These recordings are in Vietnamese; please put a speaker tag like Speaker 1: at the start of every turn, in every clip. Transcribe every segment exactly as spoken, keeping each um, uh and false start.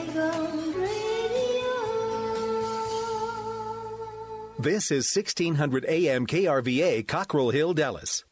Speaker 1: Saigon Radio.
Speaker 2: This is sixteen hundred A M K R V A, Cockrell Hill, Dallas.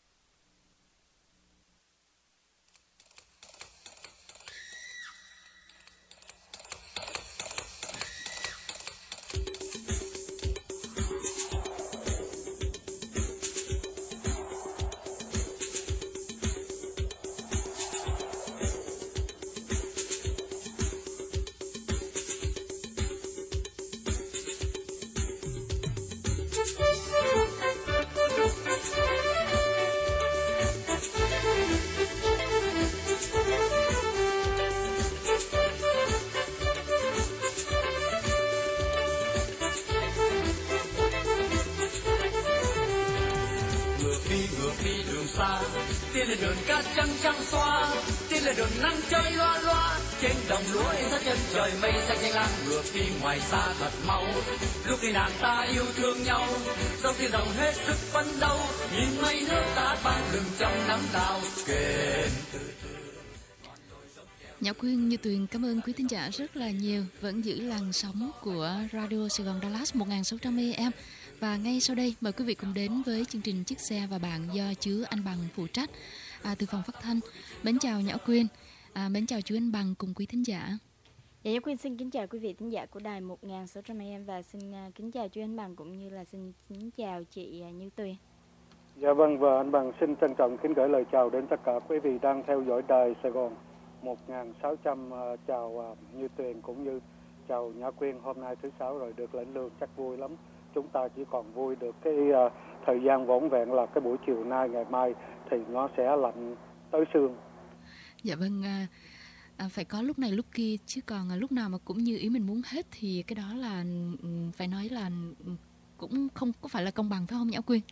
Speaker 3: Nhã Quyên, Như Tuyền cảm ơn quý thính giả rất là nhiều, vẫn giữ làn sóng của Radio Sài Gòn Dallas một nghìn sáu trăm A M. Và ngay sau đây mời quý vị cùng đến với chương trình Chiếc xe và bạn do chú Anh Bằng phụ trách à, từ phòng phát thanh. Mến chào Nhã Quyên, à, mến chào chú Anh Bằng cùng quý thính giả.
Speaker 4: Dạ, Nhã Quyên xin kính chào quý vị thính giả của đài một nghìn sáu trăm A M và xin uh, kính chào chú Anh Bằng cũng như là xin kính chào chị uh, Như Tuyền.
Speaker 5: Dạ vâng, và anh Bằng xin trân trọng kính gửi lời chào đến tất cả quý vị đang theo dõi đài Sài Gòn một nghìn sáu trăm. Uh, chào uh, Như Tuyền cũng như chào Nhã Quyên. Hôm nay thứ sáu rồi, được lãnh lương chắc vui lắm. Chúng ta chỉ còn vui được cái uh, thời gian vỏn vẹn là cái buổi chiều nay, ngày mai thì nó sẽ lạnh tới xương.
Speaker 3: Dạ vâng, uh, à, phải có lúc này lúc kia, chứ còn uh, lúc nào mà cũng như ý mình muốn hết thì cái đó là um, phải nói là um, cũng không có phải là công bằng, phải không Nhã Quyên?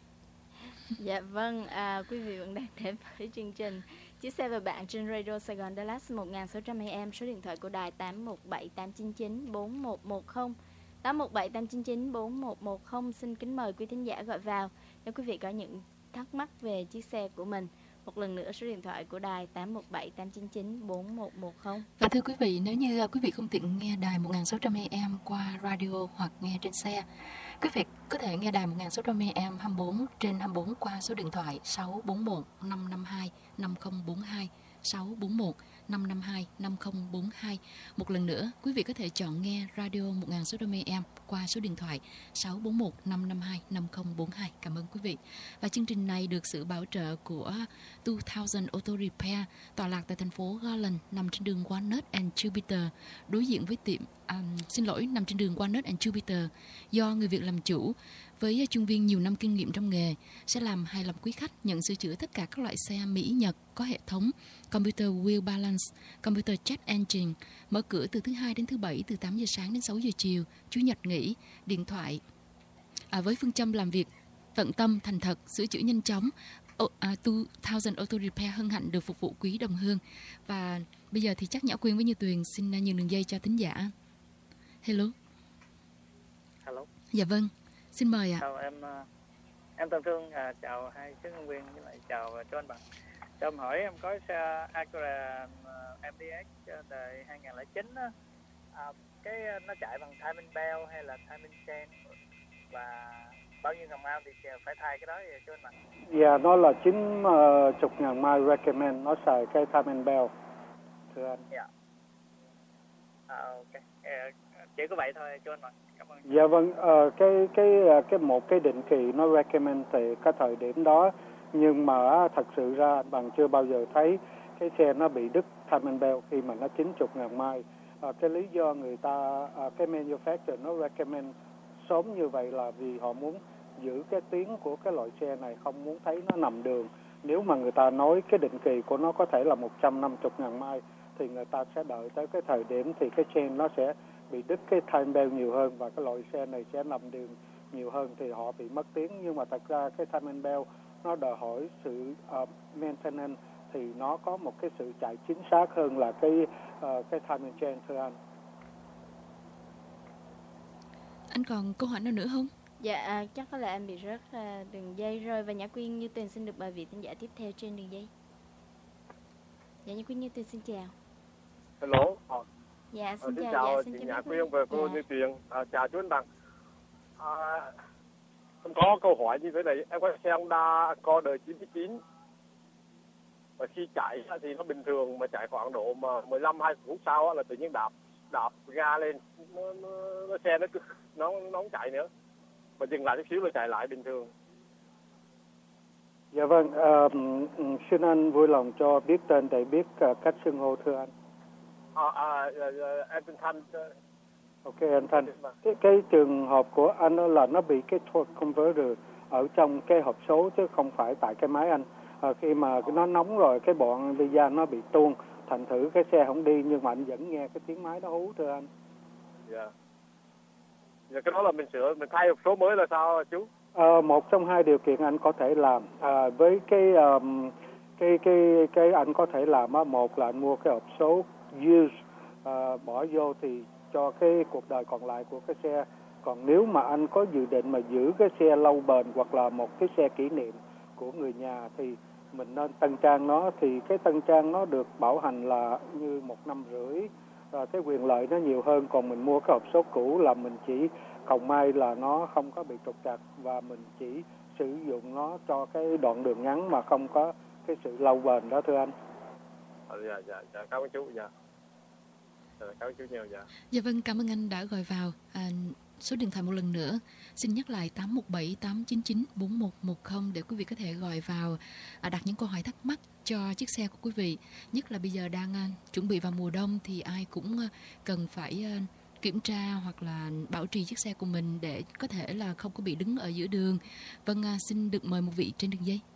Speaker 4: Dạ vâng, à, quý vị vẫn đang đến với chương trình Chiếc xe và bạn trên Radio Sài Gòn Dallas một nghìn sáu trăm A M. Số điện thoại của đài tám một bảy tám chín chín bốn một một không, tám một bảy tám chín chín bốn một một không. Xin kính mời quý thính giả gọi vào nếu quý vị có những thắc mắc về chiếc xe của mình. Một lần nữa số điện thoại của đài tám một bảy tám chín chín bốn một một không.
Speaker 3: Và thưa quý vị, nếu như quý vị không tiện nghe đài một nghìn sáu trăm A M qua radio hoặc nghe trên xe, quý vị có thể nghe đài một nghìn sáu trăm A M hai mươi bốn trên hai mươi bốn qua số điện thoại sáu bốn một năm năm hai năm không bốn hai, sáu bốn một năm năm hai năm không bốn hai. Một lần nữa, quý vị có thể chọn nghe radio một nghìn sáu trăm A M qua số điện thoại sáu bốn một năm năm hai năm không bốn hai. Cảm ơn quý vị. Và chương trình này được sự bảo trợ của two thousand Auto Repair, tọa lạc tại thành phố Garland, nằm trên đường Walnut and Jupiter, đối diện với tiệm um, xin lỗi, nằm trên đường Walnut and Jupiter, do người Việt làm chủ. Với chuyên viên nhiều năm kinh nghiệm trong nghề, sẽ làm hài lòng quý khách, nhận sửa chữa tất cả các loại xe Mỹ, Nhật có hệ thống Computer Wheel Balance, Computer Check Engine, mở cửa từ thứ hai đến thứ bảy từ tám giờ sáng đến sáu giờ chiều, Chủ nhật nghỉ. Điện thoại à, với phương châm làm việc tận tâm, thành thật, sửa chữa nhanh chóng. Uh, two thousand Auto Repair hân hạnh được phục vụ quý đồng hương. Và bây giờ thì chắc Nhã Quyên với Như Tuyền xin nhường đường dây cho thính giả. Hello.
Speaker 6: Hello.
Speaker 3: Dạ vâng. Xin mời ạ.
Speaker 6: Chào em, em Tân Thương, à, chào hai sứ nhân viên với lại chào cho anh Bằng. Cho em hỏi, em có xe Acura em đê ích đời hai nghìn lẻ chín á, à, cái nó chạy bằng timing belt hay là timing chain và bao nhiêu ngàn mile thì phải thay cái đó vậy cho anh Bằng?
Speaker 5: Dạ, nó là chín mươi ngàn mile recommend, nó xài cái timing belt thưa anh.
Speaker 6: Dạ. À, ok, à, chỉ có vậy thôi cho anh Bằng.
Speaker 5: Dạ vâng, uh, cái cái cái một cái định kỳ nó recommend thì cái thời điểm đó, nhưng mà thật sự ra anh Bằng chưa bao giờ thấy cái xe nó bị đứt timing belt khi mà nó chín mươi ngàn mile. Uh, cái lý do người ta uh, cái manufacturer nó recommend sớm như vậy là vì họ muốn giữ cái tiếng của cái loại xe này, không muốn thấy nó nằm đường. Nếu mà người ta nói cái định kỳ của nó có thể là một trăm năm mươi ngàn mile thì người ta sẽ đợi tới cái thời điểm thì cái chain nó sẽ bị đứt cái time belt nhiều hơn và cái loại xe này sẽ nằm đường nhiều hơn thì họ bị mất tiếng. Nhưng mà thật ra cái timing belt nó đòi hỏi sự uh, maintenance thì nó có một cái sự chạy chính xác hơn là cái uh, cái timing chain thưa anh.
Speaker 3: Anh còn câu hỏi nào nữa không?
Speaker 4: Dạ, à, chắc có lẽ em bị rớt à, đường dây rồi. Và Nhã Quyên, Như Tuyền xin được mời vị thính giả tiếp theo trên đường dây. Dạ, Nhã Quyên, Như Tuyền xin chào.
Speaker 5: Hello.
Speaker 4: Dạ, xin
Speaker 7: Xin
Speaker 4: chào,
Speaker 7: chào
Speaker 4: dạ, xin
Speaker 7: chị
Speaker 4: chào
Speaker 7: Nhã
Speaker 4: bác
Speaker 7: Quyên và cô
Speaker 4: Dạ.
Speaker 7: Như Tuyền. À, chào chú anh Bằng. À, em có câu hỏi như thế này, em có xe Honda Accord chín chín và khi chạy thì nó bình thường, mà chạy khoảng độ mà mười lăm hai mươi phút sau là tự nhiên đạp đạp ga lên, nó, nó, nó xe nó nó nó không chạy nữa, mà dừng lại chút xíu là chạy lại bình thường.
Speaker 5: Dạ vâng, à, xin anh vui lòng cho biết tên để biết uh, cách xưng hô thưa anh.
Speaker 7: À, à, em tên Thanh.
Speaker 5: Ok anh Thanh. Cái, cái trường hợp của anh đó là nó bị cái torque converter ở trong cái hộp số chứ không phải tại cái máy anh. À, khi mà nó nóng rồi cái bọn đi ra nó bị tuôn, thành thử cái xe không đi, nhưng mà anh vẫn nghe cái tiếng máy nó hú thưa anh.
Speaker 7: Dạ. Dạ, cái đó là mình sửa, mình thay hộp số mới là sao chú?
Speaker 5: À, một trong hai điều kiện anh có thể làm à, với cái um, cái cái cái anh có thể làm á, một là anh mua cái hộp số used à, bỏ vô thì cho cái cuộc đời còn lại của cái xe. Còn nếu mà anh có dự định mà giữ cái xe lâu bền hoặc là một cái xe kỷ niệm của người nhà thì mình nên tân trang nó, thì cái tân trang nó được bảo hành là như một năm rưỡi, à, cái quyền lợi nó nhiều hơn. Còn mình mua cái hộp số cũ là mình chỉ cầu may là nó không có bị trục trặc và mình chỉ sử dụng nó cho cái đoạn đường ngắn mà không có cái sự lâu bền đó thưa anh.
Speaker 7: À, dạ, dạ, dạ, cảm ơn chú, dạ. Dạ, cảm ơn chú nhiều, dạ.
Speaker 3: Dạ vâng, cảm ơn anh đã gọi vào. À, số điện thoại một lần nữa, xin nhắc lại tám một bảy tám chín chín bốn một một không để quý vị có thể gọi vào à, đặt những câu hỏi thắc mắc cho chiếc xe của quý vị. Nhất là bây giờ đang à, chuẩn bị vào mùa đông thì ai cũng à, cần phải à, kiểm tra hoặc là bảo trì chiếc xe của mình để có thể là không có bị đứng ở giữa đường. Vâng, à, xin được mời một vị trên đường dây.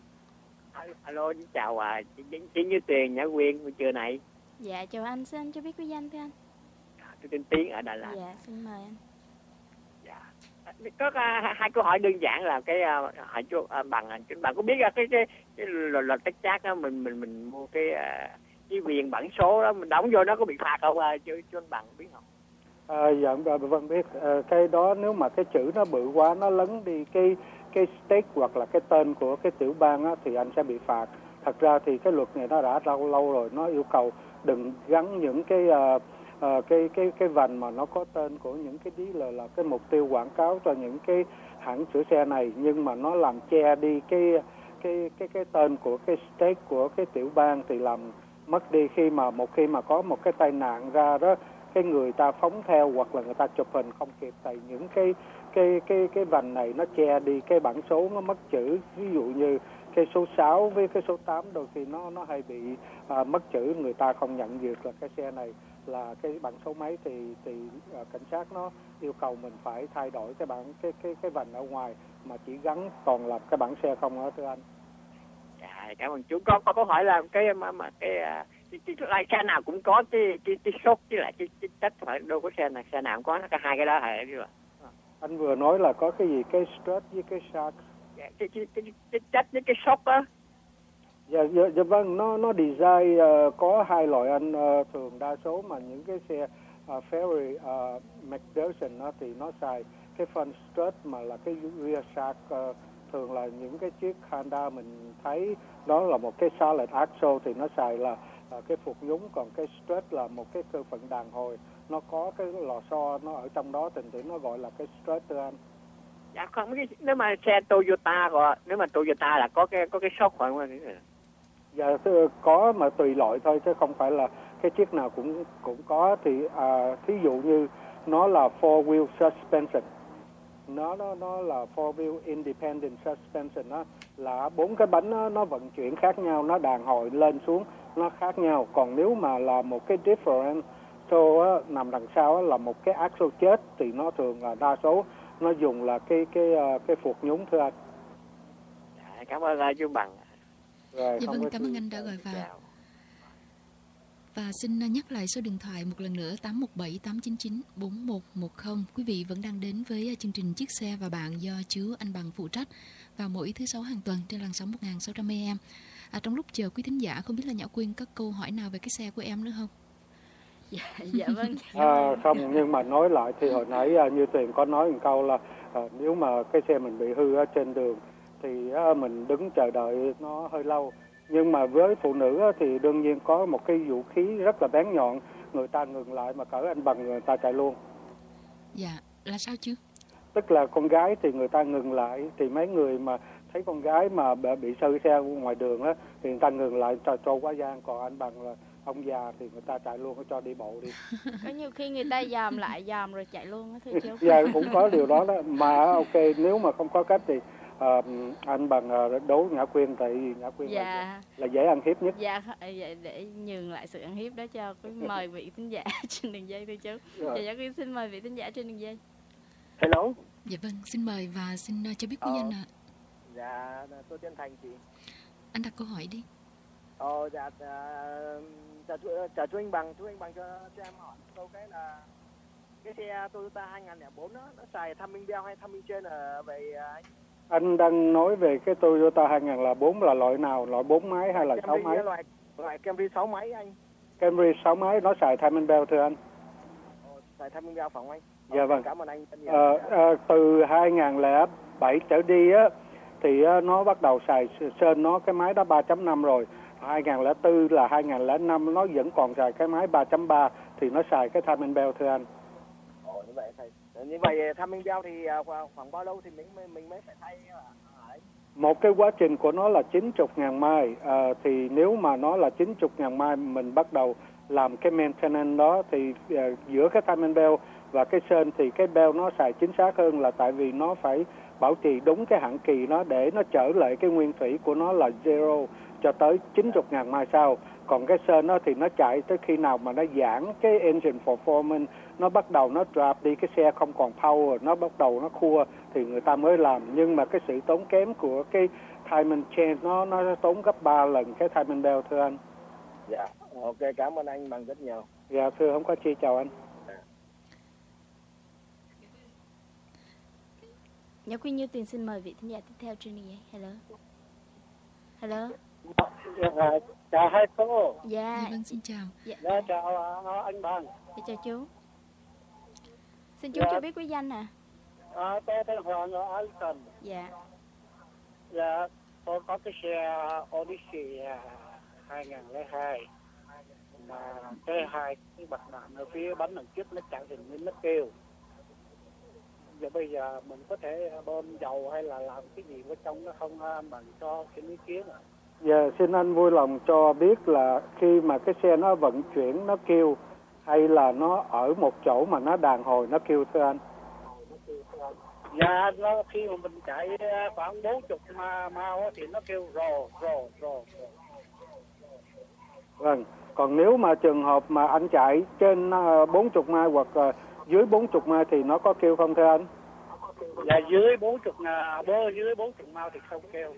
Speaker 8: Alo, chào à, chị, chị Như Tuyền, Nhã Quyên buổi trưa này.
Speaker 4: Dạ, chào anh, xin anh cho biết quý danh thưa anh.
Speaker 8: Tôi tên Tiến ở Đà Lạt.
Speaker 4: Dạ, xin mời anh.
Speaker 8: Dạ. Có uh, hai câu hỏi đơn giản là cái uh, hỏi chú uh, Bằng, chú Bằng có biết uh, cái cái cái luật luật tách chát đó, mình mình mình mua cái uh, cái quyền bản số đó mình đóng vô nó có bị phạt không? Uh, chú chú Bằng biết không?
Speaker 5: À, dạ vâng biết. À, cái đó nếu mà cái chữ nó bự quá, nó lấn đi cái cái state hoặc là cái tên của cái tiểu bang á, thì anh sẽ bị phạt. Thật ra thì cái luật này nó đã lâu lâu rồi, nó yêu cầu đừng gắn những cái uh, uh, cái cái cái vành mà nó có tên của những cái dealer là cái mục tiêu quảng cáo cho những cái hãng sửa xe này, nhưng mà nó làm che đi cái cái cái cái tên của cái state của cái tiểu bang thì làm mất đi. Khi mà một khi mà có một cái tai nạn ra đó, cái người ta phóng theo hoặc là người ta chụp hình không kịp, tại những cái cái cái cái vành này nó che đi cái bản số, nó mất chữ. Ví dụ như cái số sáu với cái số tám đôi khi nó nó hay bị à, mất chữ, người ta không nhận được là cái xe này là cái bản số mấy, thì thì à, cảnh sát nó yêu cầu mình phải thay đổi cái bản cái cái cái vành ở ngoài mà chỉ gắn toàn là cái bản xe không đó thưa anh.
Speaker 8: Dạ, cảm ơn chú. Có có câu hỏi là cái mà, mà cái cái, cái loại xe nào cũng có cái cái cái sốt với lại cái cái chất, phải đâu có xe nào xe nào cũng có cả hai cái đó hả chứ ạ?
Speaker 5: Anh vừa nói là có cái gì, cái strut với cái shark.
Speaker 8: Dạ, cái cái cái cái chất với cái sốt á.
Speaker 5: Dạ, dạ, dạ vâng, nó nó design uh, có hai loại anh. Uh, thường đa số mà những cái xe uh, Ferrari, uh, McPherson đó, thì nó xài cái front strut mà là cái rear shark. Uh, thường là những cái chiếc Honda mình thấy đó là một cái solid axle thì nó xài là uh, cái phục nhúng, còn cái strut là một cái cơ phận đàn hồi, nó có cái lò xo nó ở trong đó, thành thử nó gọi là cái strut thưa anh.
Speaker 8: Dạ không, cái nếu mà xe Toyota rồi, nếu mà Toyota là có cái có cái sốt phải không anh?
Speaker 5: Dạ có, mà tùy loại thôi chứ không phải là cái chiếc nào cũng cũng có. Thì à, thí dụ như nó là four wheel suspension, nó nó nó là four wheel independent suspension, đó là bốn cái bánh nó, nó vận chuyển khác nhau, nó đàn hồi lên xuống nó khác nhau. Còn nếu mà là một cái differential á, nằm đằng sau á, là một cái axle chết thì nó thường là đa số nó dùng là cái cái cái phục nhúng thưa anh.
Speaker 8: Dạ, cảm ơn chú Bằng.
Speaker 5: Rồi,
Speaker 3: dạ vâng, cảm ơn
Speaker 5: gì.
Speaker 3: anh đã gọi vào. Và xin nhắc lại số điện thoại một lần nữa tám một bảy tám chín chín bốn một một không. Quý vị vẫn đang đến với chương trình Chiếc xe và bạn do chú Anh Bằng phụ trách vào mỗi thứ sáu hàng tuần trên làn sóng một nghìn sáu trăm a em. À, trong lúc chờ quý thính giả, không biết là Nhã Quyên có câu hỏi nào về cái xe của em nữa không?
Speaker 4: Dạ, dạ vâng.
Speaker 5: À, không, nhưng mà nói lại thì hồi nãy như Tuyền có nói một câu là à, nếu mà cái xe mình bị hư ở trên đường thì à, mình đứng chờ đợi nó hơi lâu. Nhưng mà với phụ nữ á, thì đương nhiên có một cái vũ khí rất là bén nhọn, người ta ngừng lại mà cỡ anh Bằng người ta chạy luôn.
Speaker 3: Dạ, là sao chứ?
Speaker 5: Tức là con gái thì người ta ngừng lại, thì mấy người mà thấy con gái mà bị sơ xe ngoài đường á thì người ta ngừng lại cho cho quá gian, còn anh Bằng là ông già thì người ta chạy luôn, cho đi bộ đi.
Speaker 4: Có nhiều khi người ta dòm lại dòm rồi chạy luôn á thưa chú.
Speaker 5: Dạ cũng có điều đó đó. Mà ok, nếu mà không có cách thì uh, anh Bằng uh, đấu Nhã Quyên, tại vì Nhã Quyên
Speaker 4: dạ.
Speaker 5: là, là dễ ăn hiếp nhất.
Speaker 4: Dạ, vậy để nhường lại sự ăn hiếp đó cho cái mời vị thính giả trên đường dây thưa chú. Dạ, Nhã Quyên xin mời vị thính giả trên đường dây.
Speaker 6: Hello.
Speaker 3: Dạ vâng, xin mời và xin cho biết quý
Speaker 6: ờ,
Speaker 3: danh ạ.
Speaker 6: Dạ, tôi chân thành chị.
Speaker 3: Anh đặt câu hỏi đi.
Speaker 6: Ờ, dạ, chào chú, chào chú anh Bằng, chú anh Bằng cho, cho em hỏi câu cái là cái xe Toyota hai không không bốn đó, nó xài timing belt hay timing chain ở về anh?
Speaker 5: Anh đang nói về cái Toyota hai không không bốn là loại nào, loại bốn máy hay là sáu máy?
Speaker 6: Loại, loại Camry sáu máy anh.
Speaker 5: Camry sáu máy nó xài timing belt thưa anh.
Speaker 6: Ờ, xài timing belt phòng anh.
Speaker 5: Ờ, dạ vâng.
Speaker 6: Cảm ơn anh.
Speaker 5: Ờ, à, từ hai không không bảy trở đi á thì uh, nó bắt đầu xài sên nó cái máy đó ba chấm năm rồi. hai không không bốn là hai không không năm nó vẫn còn xài cái máy ba chấm ba thì nó xài cái timing belt thưa anh.
Speaker 6: Ồ, như vậy thầy. Như vậy timing belt thì uh, khoảng bao lâu thì mình mình mới phải thay hả?
Speaker 5: Một cái quá trình của nó là chín mươi ngàn mai, à, thì nếu mà nó là chín mươi ngàn mai mình bắt đầu làm cái maintenance đó thì uh, giữa cái timing belt và cái sên thì cái belt nó xài chính xác hơn, là tại vì nó phải bảo trì đúng cái hạn kỳ nó để nó trở lại cái nguyên thủy của nó là zero cho tới chín mươi ngàn mai sau. Còn cái sên nó thì nó chạy tới khi nào mà nó giãn cái engine performance, nó bắt đầu nó drop đi, cái xe không còn power, nó bắt đầu nó khua thì người ta mới làm. Nhưng mà cái sự tốn kém của cái timing chain nó nó tốn gấp ba lần cái timing belt thưa anh.
Speaker 6: Dạ, ok, cảm ơn anh Bằng rất nhiều.
Speaker 5: Dạ thưa, không có chi, chào anh.
Speaker 4: Nhã Quyên Như Tiền xin mời vị thính giả tiếp theo trên đường dây. Hello. Hello.
Speaker 9: Dạ, chào hai cô.
Speaker 4: Dạ.
Speaker 3: Dạ vâng, xin chào.
Speaker 4: Dạ,
Speaker 9: dạ chào uh, anh Bằng.
Speaker 4: Dạ, chào chú. Xin chú
Speaker 9: dạ.
Speaker 4: cho biết quý danh nè.
Speaker 9: À, tôi tên Hoàng ở Alton.
Speaker 4: Dạ.
Speaker 9: Dạ, tôi có cái xe Odyssey hai không không hai mà cái hai cái bật đạn ở phía bánh đằng trước nó chạy hình như nó kêu. Giờ bây giờ mình có thể bơm dầu hay là làm cái gì ở trong nó không anh Bằng cho cái ý kiến ạ?
Speaker 5: Dạ, xin anh vui lòng cho biết là khi mà cái xe nó vận chuyển nó kêu hay là nó ở một chỗ mà nó đàn hồi nó kêu thưa anh?
Speaker 9: Dạ, nó khi mà mình chạy khoảng bốn mươi ma mao thì nó kêu rồ rồ rồ.
Speaker 5: Vâng, còn nếu mà trường hợp mà anh chạy trên bốn mươi mai hoặc uh, dưới bốn mươi mai thì nó có kêu không thưa anh?
Speaker 9: Dạ, dưới bốn mươi bơ dưới bốn mươi mao thì không kêu.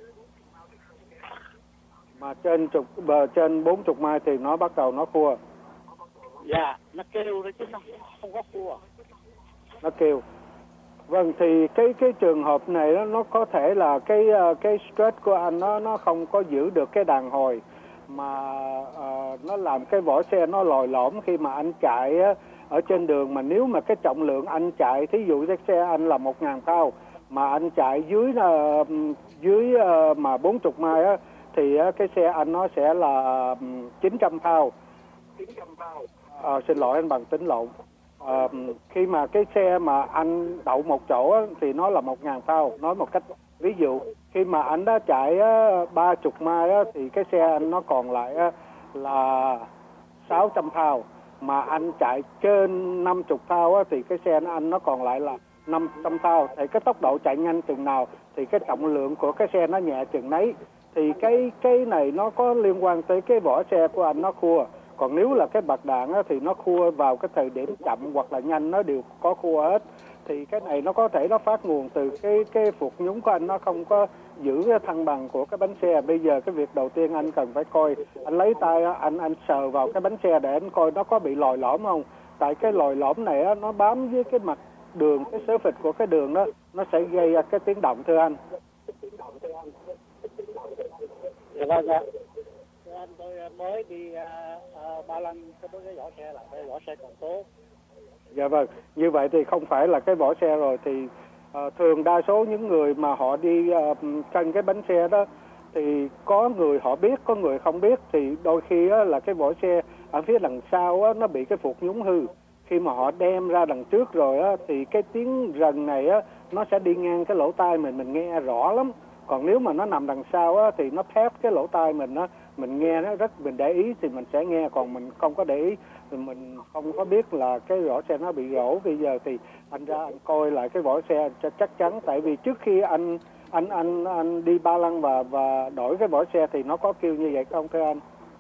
Speaker 5: Mà trên chục bờ trên bốn mươi mai thì nó bắt đầu nó khua.
Speaker 9: Dạ, nó kêu đấy chứ nó không có khua.
Speaker 5: Nó kêu. Vâng, thì cái cái trường hợp này đó, nó có thể là cái cái stress của anh nó nó không có giữ được cái đàn hồi mà uh, nó làm cái vỏ xe nó lồi lõm khi mà anh chạy á, ở trên đường. Mà nếu mà cái trọng lượng anh chạy, thí dụ cái xe anh là một ngàn pound mà anh chạy dưới uh, dưới uh, mà bốn mươi mai á thì uh, cái xe anh nó sẽ là um, chín trăm pound. Uh, xin lỗi anh Bằng tính lộn. Uh, khi mà cái xe mà anh đậu một chỗ á, thì nó là một ngàn pound. Nói một cách ví dụ, khi mà anh đã chạy ba mươi mai á, thì cái xe anh nó còn lại á, là sáu trăm pound. Mà anh chạy trên năm mươi pound á, thì cái xe anh nó còn lại là năm trăm pound. Thì cái tốc độ chạy nhanh chừng nào thì cái trọng lượng của cái xe nó nhẹ chừng nấy. Thì cái cái này nó có liên quan tới cái vỏ xe của anh nó khua. Còn nếu là cái bạc đạn á, thì nó khua vào cái thời điểm chậm hoặc là nhanh nó đều có khua hết. Thì cái này nó có thể nó phát nguồn từ cái cái phục nhúng của anh nó không có giữ cái thăng bằng của cái bánh xe. Bây giờ cái việc đầu tiên anh cần phải coi, anh lấy tay anh anh sờ vào cái bánh xe để anh coi nó có bị lồi lõm không. Tại cái lồi lõm này á, nó bám với cái mặt đường, cái surface của cái đường đó, nó sẽ gây cái tiếng động thưa anh.
Speaker 9: Dạ vâng ạ. Anh tôi mới đi uh, uh, ba lăng cái cái vỏ xe là cái vỏ xe còn tốt.
Speaker 5: Dạ vâng, như vậy thì không phải là cái vỏ xe rồi. Thì uh, thường đa số những người mà họ đi uh, cân cái bánh xe đó thì có người họ biết, có người không biết. Thì đôi khi uh, là cái vỏ xe ở phía đằng sau á, nó bị cái phuộc nhúng hư. Khi mà họ đem ra đằng trước rồi á, thì cái tiếng rần này á, nó sẽ đi ngang cái lỗ tai mình, mình nghe rõ lắm. Còn nếu mà nó nằm đằng sau á, thì nó phép cái lỗ tai mình á, mình nghe nó rất, mình để ý thì mình sẽ nghe, còn mình không có để ý thì mình không có biết là cái vỏ xe nó bị rỗ. Bây giờ thì anh ra anh coi lại cái vỏ xe cho chắc chắn, tại vì trước khi anh anh anh anh đi ba lăng và và đổi cái vỏ xe thì nó có kêu như vậy không thưa anh?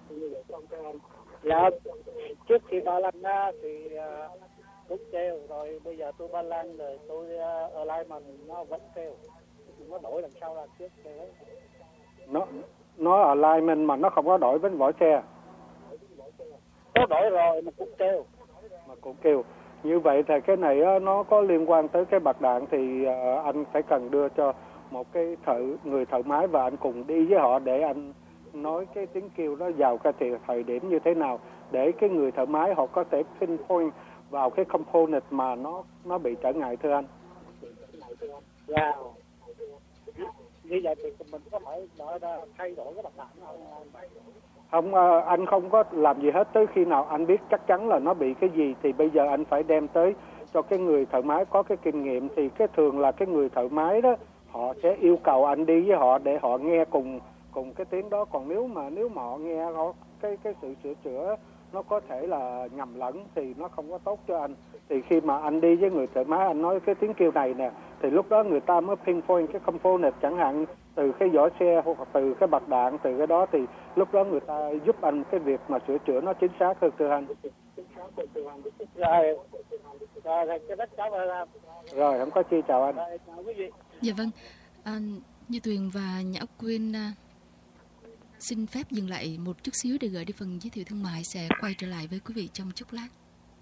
Speaker 9: Dạ, trước khi ba lăng á thì uh, cũng kêu, rồi bây giờ tôi ba lăng rồi tôi uh, ở lại mà nó vẫn kêu, nó đổi đằng sau là trước kêu.
Speaker 5: Nó nó ở alignment mà nó không có đổi với vỏ xe.
Speaker 9: Có đổi rồi mà cũng kêu.
Speaker 5: Mà cũng kêu. Như vậy thì cái này á, nó có liên quan tới cái bạc đạn thì uh, anh phải cần đưa cho một cái thợ người thợ máy và anh cùng đi với họ để anh nói cái tiếng kêu nó vào cái thời, thời điểm như thế nào, để cái người thợ máy họ có thể pinpoint vào cái component mà nó nó bị trở ngại thưa anh.
Speaker 9: Dạ. Như vậy thì mình có phải thay đổi cái bạc đạn không?
Speaker 5: Không, anh không có làm gì hết. Tới khi nào anh biết chắc chắn là nó bị cái gì thì bây giờ anh phải đem tới cho cái người thợ máy có cái kinh nghiệm. Thì cái thường là cái người thợ máy đó họ sẽ yêu cầu anh đi với họ để họ nghe cùng cùng cái tiếng đó. Còn nếu mà nếu mà họ nghe họ cái cái sự sửa chữa nó có thể là nhầm lẫn thì nó không có tốt cho anh. Thì khi mà anh đi với người thợ máy anh nói cái tiếng kêu này nè, thì lúc đó người ta mới pinpoint cái component, chẳng hạn từ cái vỏ xe hoặc từ cái bạc đạn, từ cái đó thì lúc đó người ta giúp anh cái việc mà sửa chữa nó chính xác hơn thưa anh.
Speaker 9: Rồi, rồi, cái đất cháu là...
Speaker 5: Rồi, không có chi, chào anh.
Speaker 9: Rồi, chào quý vị.
Speaker 3: Dạ vâng, à, Như Tuyền và Nhã Quyên à, xin phép dừng lại một chút xíu để gửi đi phần giới thiệu thương mại, sẽ quay trở lại với quý vị trong chốc lát.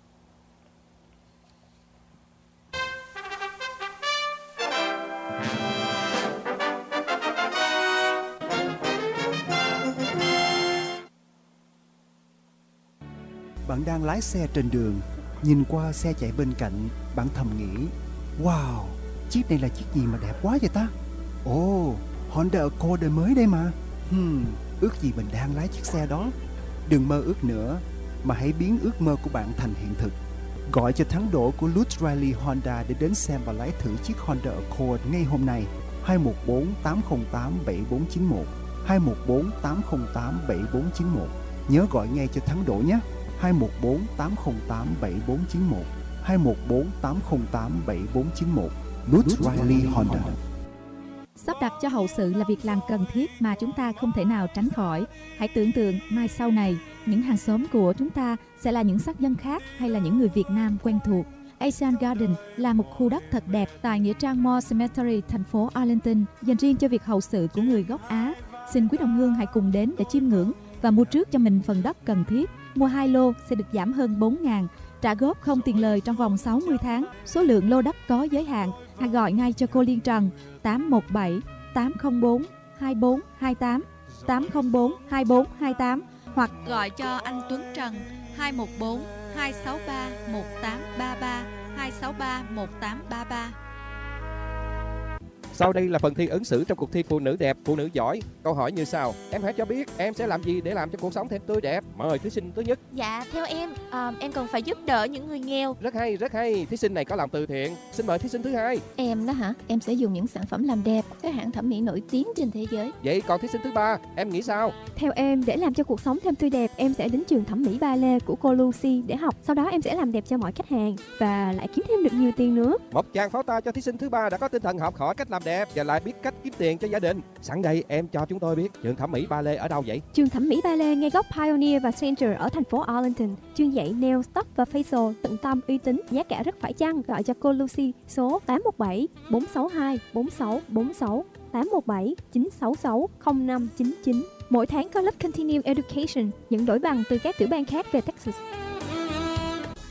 Speaker 10: Bạn đang lái xe trên đường, nhìn qua xe chạy bên cạnh, bạn thầm nghĩ: wow, chiếc này là chiếc gì mà đẹp quá vậy ta? Ồ, oh, Honda Accord đời mới đây mà. Hmm, ước gì mình đang lái chiếc xe đó. Đừng mơ ước nữa, mà hãy biến ước mơ của bạn thành hiện thực. Gọi cho thắng đỗ của Lutz Riley Honda để đến xem và lái thử chiếc Honda Accord ngay hôm nay. hai một bốn tám không tám bảy bốn chín một, hai một bốn tám không tám bảy bốn chín một. Nhớ gọi ngay cho thắng đỗ nhé. hai một bốn tám không tám bảy bốn chín một, hai một bốn tám không tám bảy bốn chín một. Lutz Riley Honda.
Speaker 11: Sắp đặt cho hậu sự là việc làm cần thiết mà chúng ta không thể nào tránh khỏi. Hãy tưởng tượng mai sau này, những hàng xóm của chúng ta sẽ là những sắc dân khác hay là những người Việt Nam quen thuộc. Asian Garden là một khu đất thật đẹp tại Nghĩa Trang Moore Cemetery, thành phố Arlington, dành riêng cho việc hậu sự của người gốc Á. Xin quý đồng hương hãy cùng đến để chiêm ngưỡng và mua trước cho mình phần đất cần thiết. Mua hai lô sẽ được giảm hơn bốn nghìn, trả góp không tiền lời trong vòng sáu mươi tháng. Số lượng lô đất có giới hạn. Hãy gọi ngay cho cô Liên Trần tám một bảy tám không bốn hai bốn hai tám, tám không bốn hai bốn hai tám, hoặc gọi cho anh Tuấn Trần hai một bốn hai sáu ba một tám ba ba, hai sáu ba một tám ba ba.
Speaker 12: Sau đây là phần thi ứng xử trong cuộc thi Phụ nữ đẹp, Phụ nữ giỏi. Câu hỏi như sau: em hãy cho biết em sẽ làm gì để làm cho cuộc sống thêm tươi đẹp. Mời thí sinh thứ nhất.
Speaker 13: Dạ, theo em, uh, em cần phải giúp đỡ những người nghèo.
Speaker 12: Rất hay, rất hay. Thí sinh này có lòng từ thiện. Xin mời thí sinh thứ hai.
Speaker 13: Em đó hả? Em sẽ dùng những sản phẩm làm đẹp của các hãng thẩm mỹ nổi tiếng trên thế giới.
Speaker 12: Vậy còn thí sinh thứ ba, em nghĩ sao?
Speaker 14: Theo em, để làm cho cuộc sống thêm tươi đẹp, em sẽ đến trường thẩm mỹ ballet của cô Lucy để học. Sau đó em sẽ làm đẹp cho mọi khách hàng và lại kiếm thêm được nhiều tiền nữa.
Speaker 12: Một tràng pháo tay cho thí sinh thứ ba đã có tinh thần học hỏi cách làm đẹp và lại biết cách kiếm tiền cho gia đình. Sẵn đây em cho chúng tôi biết trường thẩm mỹ ballet ở đâu vậy?
Speaker 14: Trường thẩm mỹ ballet ngay góc Pioneer và Center ở thành phố Arlington. Chuyên dạy nail, tóc và facial tận tâm, uy tín, giá cả rất phải chăng. Gọi cho cô Lucy số tám một bảy bốn sáu hai bốn sáu bốn sáu, tám một bảy chín sáu sáu không năm chín chín. Mỗi tháng có lớp Continuing Education, nhận đổi bằng từ các tiểu bang khác về Texas.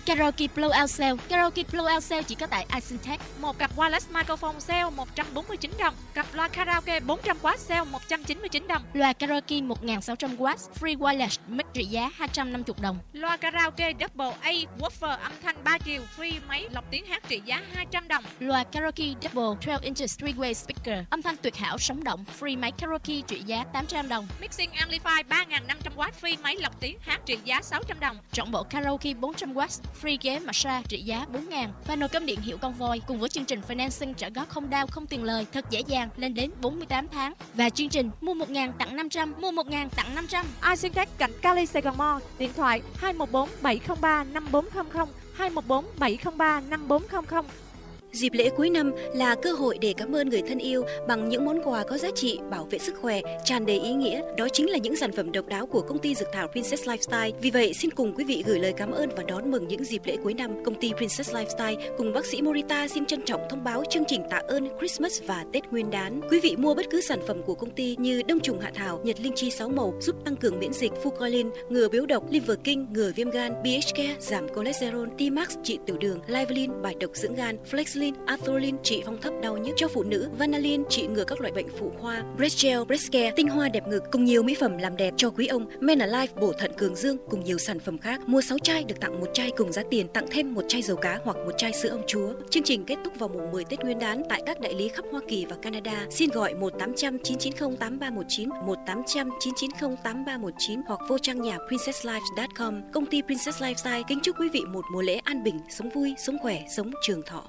Speaker 15: Karaoke Blowout Sale. Karaoke Blowout Sale chỉ có tại Icentech.
Speaker 16: Một cặp wireless microphone sale một trăm bốn mươi chín đồng. Cặp loa karaoke bốn trăm watt sale một trăm chín mươi chín đồng.
Speaker 15: Loa karaoke một nghìn sáu trăm watt free wireless mic trị giá hai trăm năm mươi đồng.
Speaker 16: Loa karaoke Double A woofer âm thanh ba chiều free máy lọc tiếng hát trị giá hai trăm đồng.
Speaker 15: Loa karaoke Double twelve inches three-way speaker âm thanh tuyệt hảo sống động free máy karaoke trị giá tám trăm đồng.
Speaker 16: Mixing amplifier ba nghìn năm trăm watt free máy lọc tiếng hát trị giá sáu trăm đồng.
Speaker 15: Trọn bộ karaoke bốn trăm watt free ghế massage trị giá bốn nghìn. Và nồi cơm điện hiệu Convoy cùng với chương trình financing trả góp không đau không tiền lời thật dễ dàng lên đến bốn mươi tám tháng. Và chương trình mua một nghìn tặng năm trăm, mua một nghìn tặng năm trăm.
Speaker 16: Icentech cạnh Cali Sài Gòn Mall. Điện thoại hai một bốn bảy không ba năm bốn không không, hai một bốn bảy không ba năm bốn không không.
Speaker 17: Dịp lễ cuối năm là cơ hội để cảm ơn người thân yêu bằng những món quà có giá trị, bảo vệ sức khỏe, tràn đầy ý nghĩa. Đó chính là những sản phẩm độc đáo của công ty dược thảo Princess Lifestyle. Vì vậy, xin cùng quý vị gửi lời cảm ơn và đón mừng những dịp lễ cuối năm. Công ty Princess Lifestyle cùng bác sĩ Morita xin trân trọng thông báo chương trình tạ ơn Christmas và Tết Nguyên đán. Quý vị mua bất cứ sản phẩm của công ty như đông trùng hạ thảo, nhật linh chi sáu màu giúp tăng cường miễn dịch, Fucoilin ngừa biếu độc, Liver King ngừa viêm gan, bê hát Care giảm cholesterol, T-Max trị tiểu đường, Livelin bài độc dưỡng gan, Flexlin Atholin trị phong thấp đau nhức cho phụ nữ, Vanillin trị ngừa các loại bệnh phụ khoa, Breast Gel, Breast Care tinh hoa đẹp ngực cùng nhiều mỹ phẩm làm đẹp cho quý ông, Men Alive bổ thận cường dương cùng nhiều sản phẩm khác. Mua sáu chai được tặng một chai cùng giá tiền, tặng thêm một chai dầu cá hoặc một chai sữa ông chúa. Chương trình kết thúc vào mùng mười Tết Nguyên đán tại các đại lý khắp Hoa Kỳ và Canada. Xin gọi một tám trăm chín chín không tám ba một chín, một tám trăm chín chín không tám ba một chín hoặc vô trang nhà princess life chấm com. Công ty Princess Lifestyle kính chúc quý vị một mùa lễ an bình, sống vui, sống khỏe, sống trường thọ.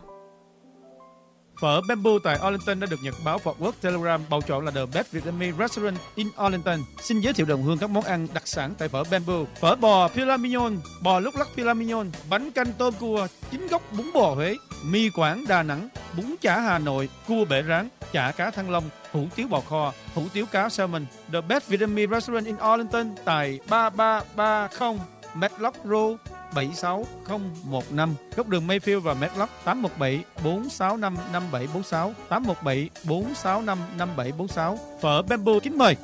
Speaker 18: Phở Bamboo tại Arlington đã được nhật báo Fort Worth Telegram bầu chọn là The Best Vietnamese Restaurant in Arlington. Xin giới thiệu đồng hương các món ăn đặc sản tại phở Bamboo: phở bò filet mignon, bò lúc lắc filet mignon, bánh canh tôm cua, chính gốc bún bò Huế, mì Quảng Đà Nẵng, bún chả Hà Nội, cua bể ráng, chả cá Thăng Long, hủ tiếu bò kho, hủ tiếu cá salmon. The Best Vietnamese Restaurant in Arlington tại ba ba ba không Medlock Road bảy sáu không một năm, góc đường Mayfield và Medlock. Tám một bảy bốn sáu năm năm bảy bốn sáu, tám một bảy bốn sáu năm năm bảy bốn sáu. Phở Bamboo kính mời.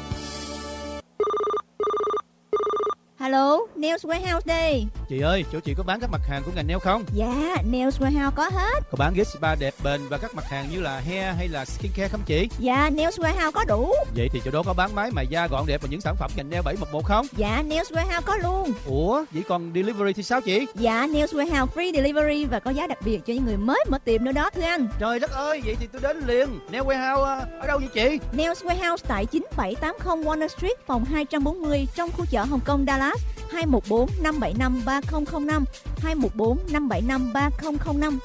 Speaker 19: Hello, Nails Warehouse đây.
Speaker 18: Chị ơi, chỗ chị có bán các mặt hàng của ngành nail không?
Speaker 19: Dạ, Nails Warehouse có hết.
Speaker 18: Có bán ghế spa đẹp bền và các mặt hàng như là hair hay là skincare không chị?
Speaker 19: Dạ, Nails Warehouse có đủ.
Speaker 18: Vậy thì chỗ đó có bán máy mài da gọn đẹp và những sản phẩm ngành nail bảy một một không?
Speaker 19: Dạ, Nails Warehouse có luôn.
Speaker 18: Ủa, vậy còn delivery thì sao chị?
Speaker 19: Dạ, Nails Warehouse free delivery và có giá đặc biệt cho những người mới mở tiệm nữa đó thưa anh.
Speaker 18: Trời đất ơi, vậy thì tôi đến liền. Nail Warehouse ở đâu vậy chị?
Speaker 19: Nails Warehouse tại chín bảy tám không Warner Street, phòng hai trăm bốn mươi trong khu chợ Hồng Kông Dallas. hai một bốn năm bảy năm ba không không năm, hai một bốn năm bảy năm ba không không năm.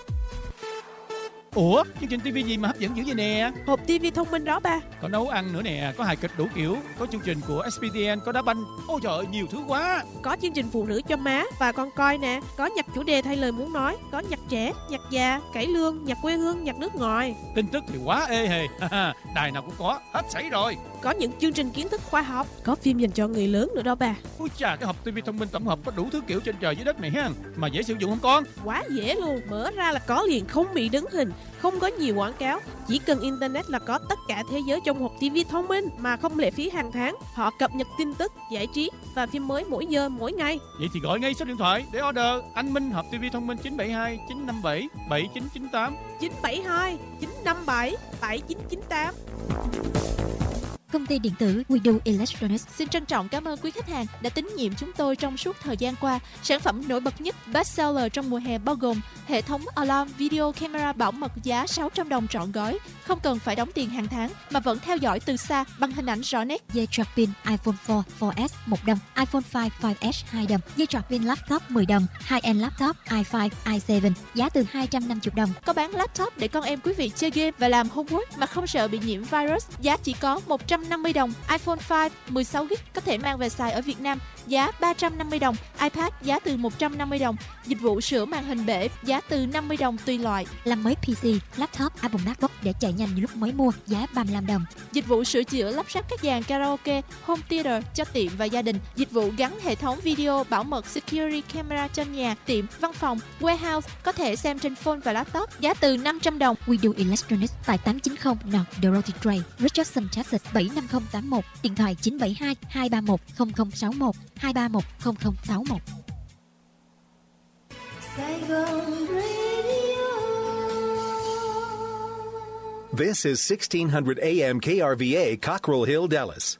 Speaker 18: Ủa, chương trình ti vi gì mà hấp dẫn dữ vậy nè?
Speaker 16: Hộp ti vi thông minh đó ba.
Speaker 18: Có nấu ăn nữa nè, có hài kịch đủ kiểu, có chương trình của ét pê tê en, có đá banh. Ôi trời ơi, nhiều thứ quá.
Speaker 16: Có chương trình phụ nữ cho má và con coi nè, có nhạc chủ đề thay lời muốn nói, có nhạc trẻ, nhạc già, cải lương, nhạc quê hương, nhạc nước ngoài.
Speaker 18: Tin tức thì quá ê hề. Đài nào cũng có, hết sảy rồi.
Speaker 16: Có những chương trình kiến thức khoa học, có phim dành cho người lớn nữa đó bà.
Speaker 18: Ôi chà, cái hộp ti vi thông minh tổng hợp có đủ thứ kiểu trên trời dưới đất này ha. Mà dễ sử dụng không con?
Speaker 16: Quá dễ luôn, mở ra là có liền, không bị đứng hình, không có nhiều quảng cáo, chỉ cần internet là có tất cả thế giới trong hộp ti vi thông minh mà không lệ phí hàng tháng. Họ cập nhật tin tức, giải trí và phim mới mỗi giờ mỗi ngày.
Speaker 18: Vậy thì gọi ngay số điện thoại để order. Anh Minh, hộp ti vi thông minh chín bảy hai chín năm bảy bảy chín chín tám,
Speaker 16: chín bảy hai chín năm bảy bảy chín chín tám.
Speaker 11: Công ty điện tử Widow Electronics
Speaker 15: xin trân trọng cảm ơn quý khách hàng đã tín nhiệm chúng tôi trong suốt thời gian qua. Sản phẩm nổi bật nhất bestseller trong mùa hè bao gồm hệ thống alarm video camera bảo mật giá sáu trăm đồng trọn gói, không cần phải đóng tiền hàng tháng mà vẫn theo dõi từ xa bằng hình ảnh rõ nét.
Speaker 11: Dây quạt pin iPhone four, four S một đồng, iPhone five, five S hai đồng, dây quạt pin laptop mười đồng, high-end laptop i five, i seven giá từ hai trăm năm mươi đồng.
Speaker 15: Có bán laptop để con em quý vị chơi game và làm homework mà không sợ bị nhiễm virus, giá chỉ có một trăm năm mươi đồng. iPhone five mười sáu gi-ga-bai có thể mang về xài ở Việt Nam, giá ba trăm năm mươi đồng. iPad giá từ một trăm năm mươi đồng. Dịch vụ sửa màn hình bể giá từ năm mươi đồng tùy loại.
Speaker 11: Làm mới pê xê, laptop, Apple MacBook để chạy nhanh như lúc mới mua, giá ba mươi lăm đồng.
Speaker 15: Dịch vụ sửa chữa lắp ráp các dàn karaoke, home theater cho tiệm và gia đình. Dịch vụ gắn hệ thống video bảo mật security camera cho nhà, tiệm, văn phòng, warehouse có thể xem trên phone và laptop, giá từ năm trăm đồng.
Speaker 11: Widow Electronics tại tám chín không North Dorothy Drive, Richardson, Texas bảy năm không tám một, điện thoại chín bảy hai hai ba một không không sáu một, hai ba một không không sáu một.
Speaker 1: Saigon Radio.
Speaker 2: This is sixteen hundred A M K R V A, Cockrell Hill, Dallas.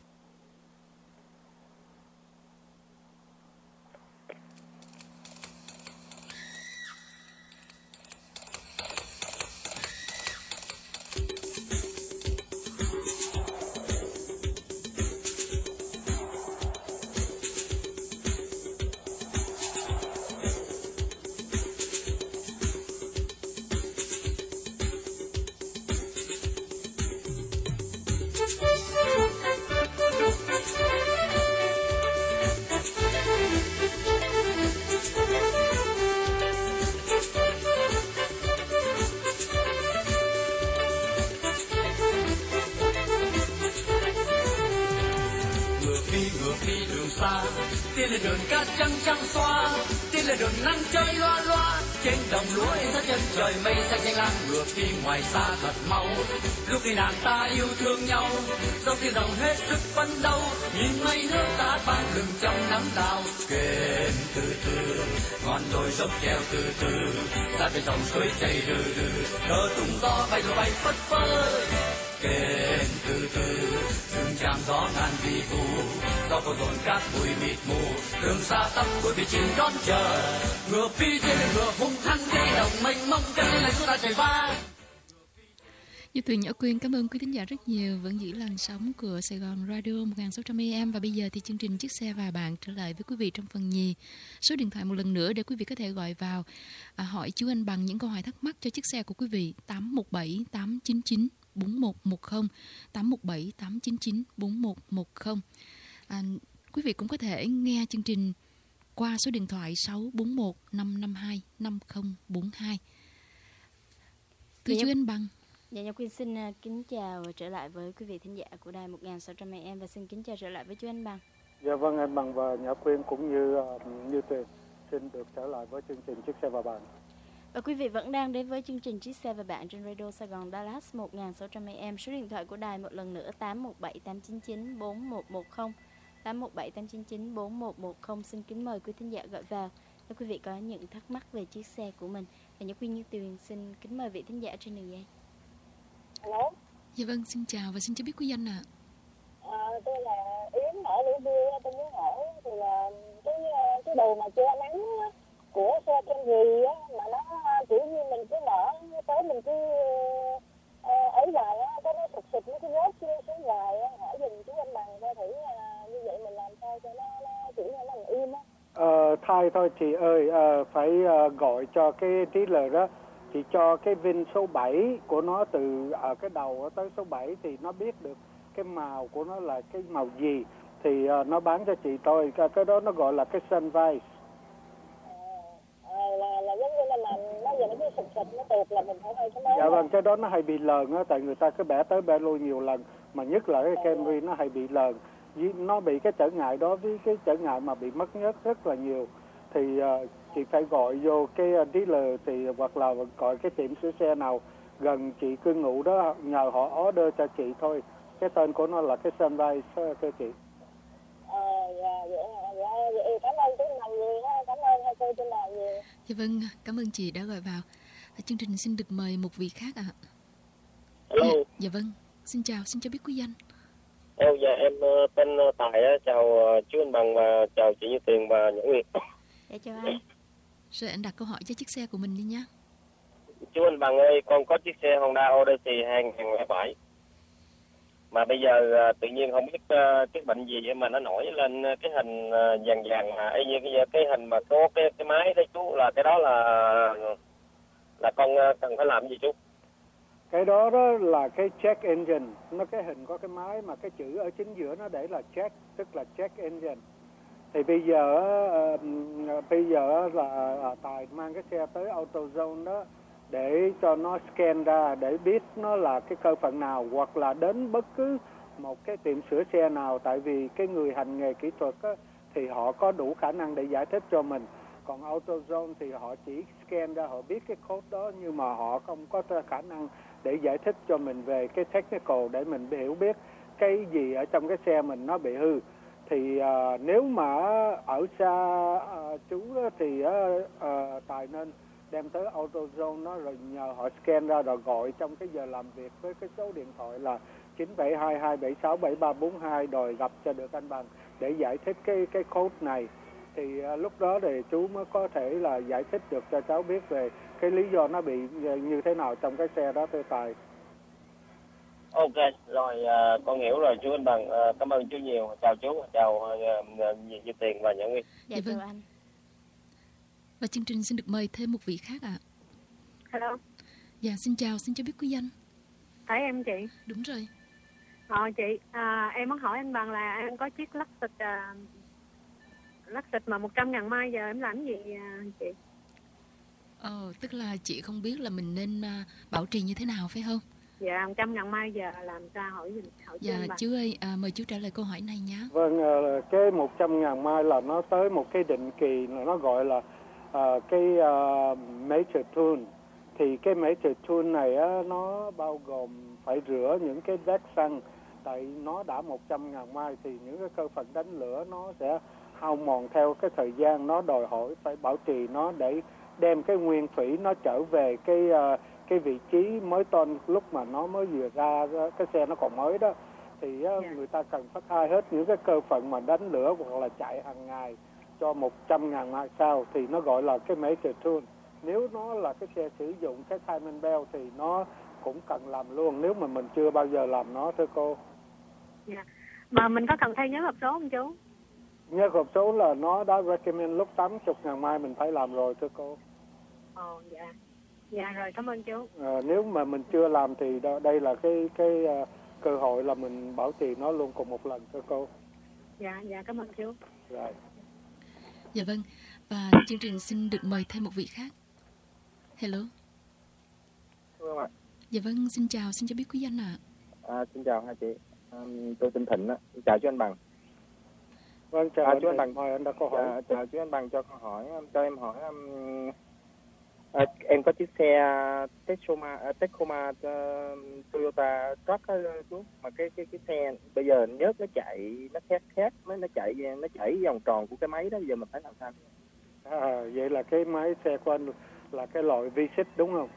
Speaker 20: Tiên lên đường cát trắng trắng xóa, tiên lên đường nắng chơi loa loa, trên đồng lúa in ra chân trời mây xanh xanh lam ngược đi ngoài xa thật mau. Lúc đi nàng ta yêu thương nhau, dòng tiếng dòng hết sức phấn đấu, nhìn mây nước ta ban lừng trong nắng đào. Kèn từ từ, ngọn đồi dốc treo từ từ, ra bên dòng suối chảy rừ rừ, cờ tung gió bay rồi bay phất phơ. Kèn từ từ, rừng tràm gió ngàn vi vu, gió có dồn cát bụi mịt mù, đường xa tăm cuối bị chìm đón chờ. Ngựa phi trên ngựa hung hăng đi đồng mênh mông, cây lên chúng ta chạy va.
Speaker 3: Như Tuyền Nhỏ Quyên cảm ơn quý thính giả rất nhiều vẫn giữ làn sóng của Sài Gòn Radio một nghìn sáu trăm A M. Và bây giờ thì chương trình Chiếc Xe và Bạn trở lại với quý vị trong phần nhì. Số điện thoại một lần nữa để quý vị có thể gọi vào à, hỏi chú Anh Bằng những câu hỏi thắc mắc cho chiếc xe của quý vị. Tám một bảy tám chín chín bốn một một không, tám một bảy tám chín chín bốn một một không. À, quý vị cũng có thể nghe chương trình qua số điện thoại sáu bốn một năm năm hai năm không bốn hai. Từ chú Anh Bằng.
Speaker 4: Dạ, Nhỏ Quyên xin uh, kính chào và trở lại với quý vị thính giả của đài một nghìn sáu trăm A M và xin kính chào trở lại với chú Anh Bằng.
Speaker 5: Dạ vâng, anh Bằng và Nhỏ Quyên cũng như uh, như Tuyền xin được trở lại với chương trình Chiếc Xe và Bạn.
Speaker 4: Và quý vị vẫn đang đến với chương trình Chiếc Xe và Bạn trên Radio Sài Gòn Dallas một nghìn sáu trăm A M. Số điện thoại của đài một lần nữa tám một bảy tám chín chín bốn một một không, tám một bảy tám chín chín bốn một một không. Xin kính mời quý thính giả gọi vào nếu quý vị có những thắc mắc về chiếc xe của mình. Và Nhỏ Quyên như Tuyền xin kính mời vị thính giả trên đường dây.
Speaker 21: Alo.
Speaker 3: Dạ vâng, xin chào và xin cho biết quý danh ạ.
Speaker 21: À, tôi là Yến ở Lũy Bia, tôi muốn hỏi thì là cái cái đồ mà che nắng của xe Camry á, mà nó kiểu như mình cứ mở tới mình cứ ấy vào á, có nó sụt sụt nó cứ rớt xuống ngoài á, hỏi dùm chú Anh Bằng coi thử như vậy mình làm sao cho nó, nó kiểu như nó nằm im á.
Speaker 5: Ờ, thay thôi chị ơi, ờ, phải uh, gọi cho cái dealer đó. Chị cho cái vin số bảy của nó từ ở cái đầu tới số bảy thì nó biết được cái màu của nó là cái màu gì thì uh, nó bán cho chị tôi. Cái, cái đó nó gọi là cái sunrise.
Speaker 21: À, là, là giống như là mà nó giờ nó cứ sụt sụt nó tuột là mình phải thay cái mới.
Speaker 5: Dạ vâng, cái đó nó hay bị lờn á, tại người ta cứ bẻ tới bẻ lui nhiều lần, mà nhất là cái Camry nó hay bị lờn. Nó bị cái trở ngại đó với cái trở ngại mà bị mất nhớt rất là nhiều thì uh, chị phải gọi vô cái dealer thì hoặc là gọi cái tiệm sửa xe nào gần chị cư ngụ đó, nhờ họ order cho chị thôi. Cái tên của nó là cái Sunrise thưa chị.
Speaker 21: Ờ, dạ, dạ, dạ, dạ, cảm ơn chú Bằng nhiều, cảm ơn hai cô trên đài nhiều.
Speaker 3: Dạ vâng, cảm ơn chị đã gọi vào. Chương trình xin được mời một vị khác ạ. À.
Speaker 22: Hello.
Speaker 3: Dạ, dạ vâng, xin chào, xin cho biết quý danh.
Speaker 22: Ồ, dạ em uh, tên uh, Tài, uh, chào uh, chú Anh Bằng và chào chị Như Tuyền và Nhỏ Quyên.
Speaker 3: Dạ chào anh. Rồi anh đặt câu hỏi cho chiếc xe của mình đi nhé.
Speaker 22: Chú Anh Bằng ơi, con có chiếc xe Honda Odyssey hai nghìn lẻ bảy. Mà bây giờ uh, tự nhiên không biết uh, cái bệnh gì vậy mà nó nổi lên cái hình uh, vàng vàng mà y như cái, cái hình mà có cái cái máy đấy chú, là cái đó là là con uh, cần phải làm gì chú?
Speaker 5: Cái đó đó là cái check engine, nó cái hình có cái máy mà cái chữ ở chính giữa nó để là check, tức là check engine. Thì bây giờ uh, bây giờ là uh, Tài mang cái xe tới AutoZone đó để cho nó scan ra để biết nó là cái cơ phận nào, hoặc là đến bất cứ một cái tiệm sửa xe nào, tại vì cái người hành nghề kỹ thuật á, thì họ có đủ khả năng để giải thích cho mình. Còn AutoZone thì họ chỉ scan ra, họ biết cái code đó nhưng mà họ không có khả năng để giải thích cho mình về cái technical để mình hiểu biết cái gì ở trong cái xe mình nó bị hư. Thì uh, nếu mà ở xa uh, chú đó, thì uh, uh, Tài dài nên đem tới AutoZone nó rồi nhờ họ scan ra rồi gọi trong cái giờ làm việc với cái số điện thoại là chín bảy hai hai bảy sáu bảy ba bốn hai đòi gặp cho được anh Bằng để giải thích cái cái code này. Thì uh, lúc đó thì chú mới có thể là giải thích được cho cháu biết về cái lý do nó bị như thế nào trong cái xe đó thưa Tài.
Speaker 22: Ok, rồi uh, con hiểu rồi chú anh Bằng. Uh, cảm ơn chú nhiều. Chào chú, chào uh, Duy Tiền và Nhã Nguyên.
Speaker 3: Dạ vâng. Anh. Và chương trình xin được mời thêm một vị khác ạ. À.
Speaker 7: Hello.
Speaker 3: Dạ xin chào, xin cho biết quý danh.
Speaker 7: Phải em chị?
Speaker 3: Đúng rồi.
Speaker 7: Ờ chị, à, em muốn hỏi anh Bằng là em có chiếc lắc xịt à, lắc xịt mà một trăm ngàn mai giờ em làm gì à, chị?
Speaker 3: Ờ, tức là chị không biết là mình nên uh, bảo trì như thế nào phải không?
Speaker 7: Dạ, một trăm ngàn mai giờ làm sao hỏi gì? Hỏi
Speaker 3: dạ chú ơi, à, mời chú trả lời câu hỏi này nhé.
Speaker 5: Vâng, uh, cái một trăm ngàn mai là nó tới một cái định kỳ, nó gọi là uh, cái uh, major tool. Thì cái major tool này á, nó bao gồm phải rửa những cái vết xăng. Tại nó đã một trăm ngàn mai thì những cái cơ phận đánh lửa nó sẽ hao mòn theo cái thời gian, nó đòi hỏi phải bảo trì nó để đem cái nguyên thủy nó trở về cái uh, cái vị trí mới ton lúc mà nó mới vừa ra, cái xe nó còn mới đó. Thì uh, yeah. người ta cần phải thay hết những cái cơ phận mà đánh lửa hoặc là chạy hàng ngày cho một trăm ngàn mai sau thì nó gọi là cái major tool. Nếu nó là cái xe sử dụng cái timing belt thì nó cũng cần làm luôn nếu mà mình chưa bao giờ làm nó thưa cô.
Speaker 7: Dạ. Mà mình có cần thay nhớ hộp số không chú?
Speaker 5: Nhớ hộp số là nó đã recommend lúc tám mươi ngàn mai mình phải làm rồi thưa cô.
Speaker 7: Ồ dạ. Dạ rồi, cảm ơn chú.
Speaker 5: À, nếu mà mình chưa làm thì đó, đây là cái cái uh, cơ hội là mình bảo trì nó luôn cùng một lần thưa cô.
Speaker 7: Dạ, dạ cảm ơn chú.
Speaker 5: Rồi.
Speaker 3: Dạ vâng. Và chương trình xin được mời thêm một vị khác. Hello.
Speaker 8: Vâng ạ.
Speaker 3: Dạ vâng, xin chào, xin cho biết quý danh ạ.
Speaker 8: À. À, xin chào hai chị. À, tôi tên Thịnh á. Chào chú anh Bằng.
Speaker 5: Vâng, chào
Speaker 8: à,
Speaker 5: anh
Speaker 8: chú anh Bằng.
Speaker 5: Mời anh đã câu hỏi.
Speaker 8: À, chào chú anh Bằng cho câu hỏi. Cho em hỏi um, à, em có chiếc xe Tacoma, uh, Tacoma uh, Toyota Truck á chú, mà cái cái cái xe bây giờ nhớt nó chạy nó khét khét nó nó chạy nó chảy vòng tròn của cái máy đó, giờ mình phải làm sao?
Speaker 5: À, vậy là cái máy xe của anh là cái loại vê sáu đúng không?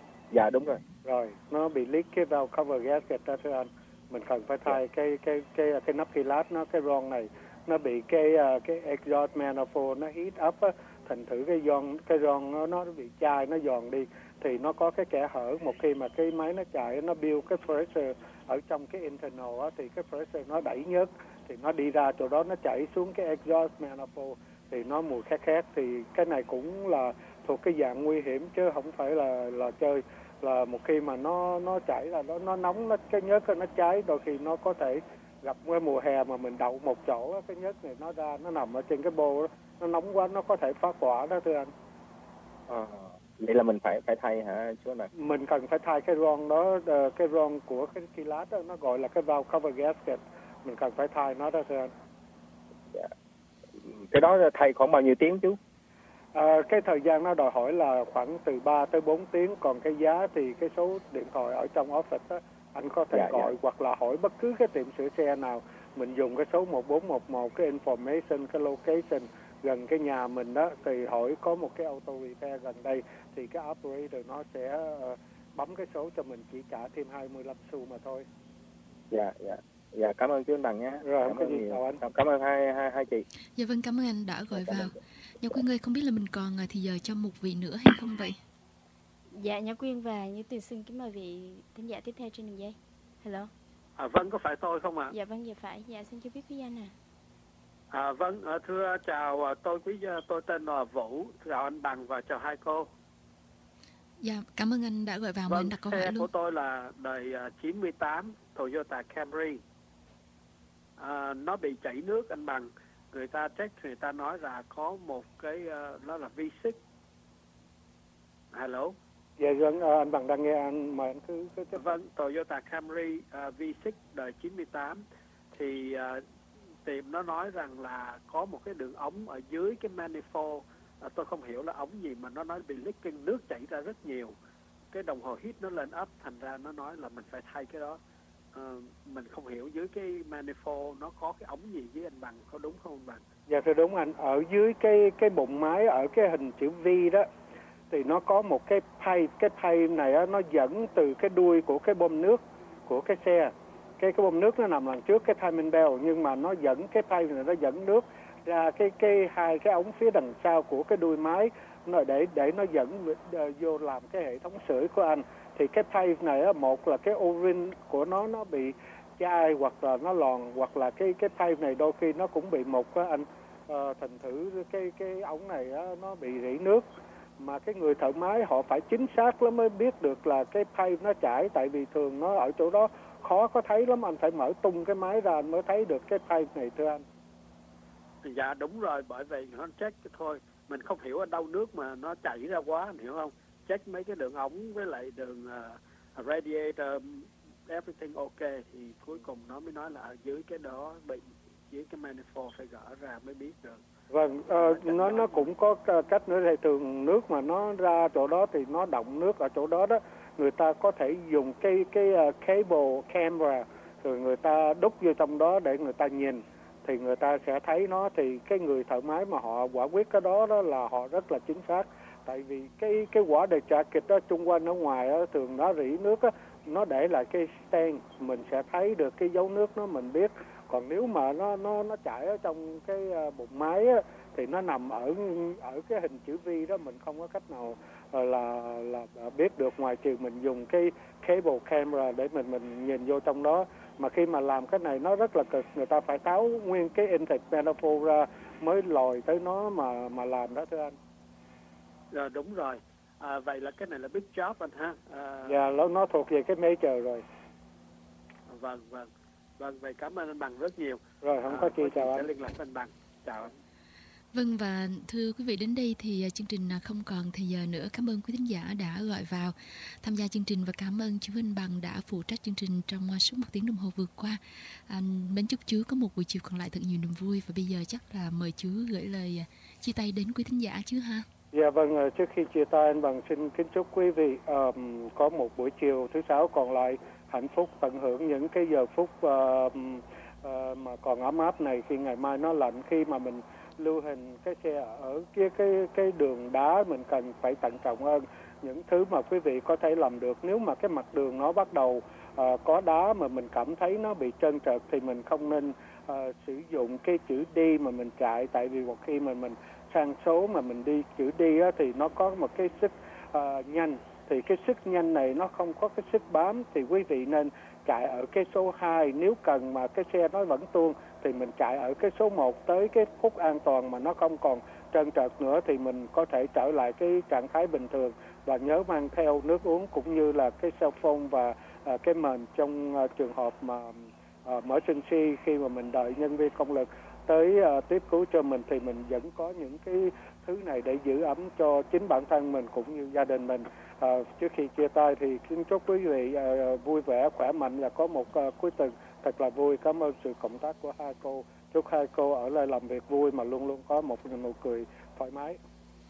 Speaker 8: Dạ đúng rồi.
Speaker 5: Rồi, nó bị leak cái valve cover gasket đó thưa anh. Mình cần phải thay yeah. cái cái cái cái nắp hy lát nó, cái ron này nó bị cái cái exhaust manifold nó heat up á, thành thử cái giòn cái ron nó nó bị chai, nó giòn đi thì nó có cái kẽ hở. Một khi mà cái máy nó chạy nó build cái pressure ở trong cái internal á, thì cái pressure nó đẩy nhớt thì nó đi ra chỗ đó, nó chảy xuống cái exhaust manifold thì nó mùi khét khét. Thì cái này cũng là thuộc cái dạng nguy hiểm chứ không phải là là chơi. Là một khi mà nó nó chảy là nó nó nóng, nó cái nhớt nó cháy, đôi khi nó có thể gặp cái mùa hè mà mình đậu một chỗ cái nhớt này nó ra, nó nằm ở trên cái bô đó, nó nóng quá nó có thể phá quả đó thưa anh.
Speaker 8: À, vậy là mình phải phải thay hả chú này?
Speaker 5: Mình cần phải thay cái ron đó, cái ron của cái kilat đó, nó gọi là cái valve cover gasket, mình cần phải thay nó đó thưa anh.
Speaker 8: Dạ. Cái đó thay khoảng bao nhiêu tiếng chú?
Speaker 5: À, cái thời gian nó đòi hỏi là khoảng từ ba tới bốn tiếng, còn cái giá thì cái số điện thoại ở trong office đó, anh có thể dạ, gọi dạ. hoặc là hỏi bất cứ cái tiệm sửa xe nào, mình dùng cái số một bốn một một, cái information, cái location gần cái nhà mình đó, thì hỏi có một cái auto repair gần đây thì cái operator nó sẽ uh, bấm cái số cho mình, chỉ trả thêm hai mươi lăm xu mà thôi.
Speaker 8: Dạ, dạ. Dạ, cảm ơn chú anh Bằng nhé.
Speaker 5: Rồi, cảm, ơn chào anh.
Speaker 8: Cảm ơn hai, hai, hai chị.
Speaker 3: Dạ vâng, cảm ơn anh đã gọi dạ, vào. Nhã Quyên ơi, không biết là mình còn thì giờ cho một vị nữa hay không vậy?
Speaker 4: Dạ, Nhã Quyên và Như Tuyền xin kính mời vị thính giả tiếp theo trên đường dây. Hello.
Speaker 23: À, vâng, có phải tôi không ạ? À?
Speaker 4: Dạ vâng, dạ phải. Dạ, xin cho biết quý danh à.
Speaker 23: À vâng, thưa chào tôi quý tôi tên là Vũ, chào anh Bằng và chào hai cô.
Speaker 3: Dạ, cảm ơn anh đã gọi vào.
Speaker 23: Vâng,
Speaker 3: mình đặt câu hỏi luôn.
Speaker 23: Xe của tôi là đời chín mươi tám Toyota Camry. À, nó bị chảy nước anh Bằng. Người ta check, người ta nói là có một cái uh, nó là vê sáu. Hello.
Speaker 5: Dạ vâng, à, anh Bằng đang nghe anh, mời anh cứ cứ tiếp.
Speaker 23: Vâng, Toyota Camry uh, vê sáu đời chín mươi tám thì uh, tiệm nó nói rằng là có một cái đường ống ở dưới cái manifold, à, tôi không hiểu là ống gì mà nó nói bị leaking, nước chảy ra rất nhiều, cái đồng hồ hít nó lên up, thành ra nó nói là mình phải thay cái đó. À, mình không hiểu dưới cái manifold nó có cái ống gì với anh Bằng, có đúng không anh Bằng?
Speaker 5: Dạ thưa đúng anh, ở dưới cái cái bụng máy ở cái hình chữ V đó thì nó có một cái pipe, cái pipe này á, nó dẫn từ cái đuôi của cái bơm nước của cái xe. Cái cái bơm nước nó nằm đằng trước cái timing belt, nhưng mà nó dẫn cái pipe này nó dẫn nước ra cái cái hai cái ống phía đằng sau của cái đuôi máy, nó để để nó dẫn vô làm cái hệ thống sưởi của anh. Thì cái pipe này á, một là cái o-ring của nó nó bị chai hoặc là nó lòn, hoặc là cái cái pipe này đôi khi nó cũng bị mục á anh. Ờ, thành thử cái cái ống này á, nó bị rỉ nước, mà cái người thợ máy họ phải chính xác lắm mới biết được là cái pipe nó chảy, tại vì thường nó ở chỗ đó khó có thấy lắm, anh phải mở tung cái máy ra anh mới thấy được cái pipe này thưa anh.
Speaker 23: Dạ đúng rồi, bởi vì nó check thôi, mình không hiểu ở đâu nước mà nó chảy ra quá, anh hiểu không? Check mấy cái đường ống với lại đường uh, radiator, everything ok, thì cuối cùng nó mới nói là ở dưới cái đó bị, dưới cái manifold phải gỡ ra mới biết được.
Speaker 5: Vâng, uh, nó nó cũng có cách nữa, thì thường nước mà nó ra chỗ đó thì nó động nước ở chỗ đó đó, người ta có thể dùng cái cái uh, cable camera, rồi người ta đút vô trong đó để người ta nhìn, thì người ta sẽ thấy nó. Thì cái người thợ máy mà họ quả quyết cái đó đó là họ rất là chính xác, tại vì cái cái quả đề jacket đó chung quanh ở ngoài đó, thường nó rỉ nước á, nó để lại cái stain, mình sẽ thấy được cái dấu nước nó, mình biết. Còn nếu mà nó nó nó chảy ở trong cái bụng máy á, thì nó nằm ở ở cái hình chữ V đó, mình không có cách nào là là biết được, ngoài trừ mình dùng cái cable camera để mình mình nhìn vô trong đó. Mà khi mà làm cái này nó rất là cực, người ta phải tháo nguyên cái intake manifold ra mới lòi tới nó mà mà làm đó thưa anh.
Speaker 23: Rồi đúng rồi. À, vậy là cái này là big job anh ha. À...
Speaker 5: Dạ, nó nó thuộc về cái major rồi.
Speaker 23: Vâng vâng. Vâng, vậy cảm ơn anh Bằng rất nhiều.
Speaker 5: Rồi, không có chi, à, chào anh.
Speaker 23: Sẽ liên lạc với anh Bằng. Chào anh.
Speaker 3: Vâng, và thưa quý vị, đến đây thì chương trình không còn thời giờ nữa. Cảm ơn quý thính giả đã gọi vào tham gia chương trình, và cảm ơn chú Vinh Bằng đã phụ trách chương trình trong suốt một tiếng đồng hồ vừa qua. À, mến chúc chú có một buổi chiều còn lại thật nhiều niềm vui. Và bây giờ chắc là mời chú gửi lời chia tay đến quý thính giả chứ ha.
Speaker 5: Dạ vâng, trước khi chia tay anh Bằng xin kính chúc quý vị um, có một buổi chiều thứ sáu còn lại hạnh phúc, tận hưởng những cái giờ phút uh, uh, mà còn ấm áp này, khi ngày mai nó lạnh, khi mà mình lưu hình cái xe ở cái cái cái đường đá, mình cần phải thận trọng hơn những thứ mà quý vị có thể làm được. Nếu mà cái mặt đường nó bắt đầu uh, có đá mà mình cảm thấy nó bị trơn trượt thì mình không nên uh, sử dụng cái chữ D mà mình chạy, tại vì một khi mà mình sang số mà mình đi chữ D á, thì nó có một cái sức uh, nhanh, thì cái sức nhanh này nó không có cái sức bám, thì quý vị nên chạy ở cái số hai. Nếu cần mà cái xe nó vẫn tuôn thì mình chạy ở cái số một tới cái phút an toàn mà nó không còn trơn trượt nữa, thì mình có thể trở lại cái trạng thái bình thường. Và nhớ mang theo nước uống cũng như là cái cell phone và uh, cái mền trong uh, trường hợp mà uh, emergency, khi mà mình đợi nhân viên công lực tới uh, tiếp cứu cho mình, thì mình vẫn có những cái thứ này để giữ ấm cho chính bản thân mình cũng như gia đình mình. Uh, trước khi chia tay thì kính chúc quý vị uh, vui vẻ, khỏe mạnh và có một uh, cuối tuần thật là vui. Cảm ơn sự cộng tác của hai cô. Chúc hai cô ở lại làm việc vui mà luôn luôn có một nụ cười thoải mái.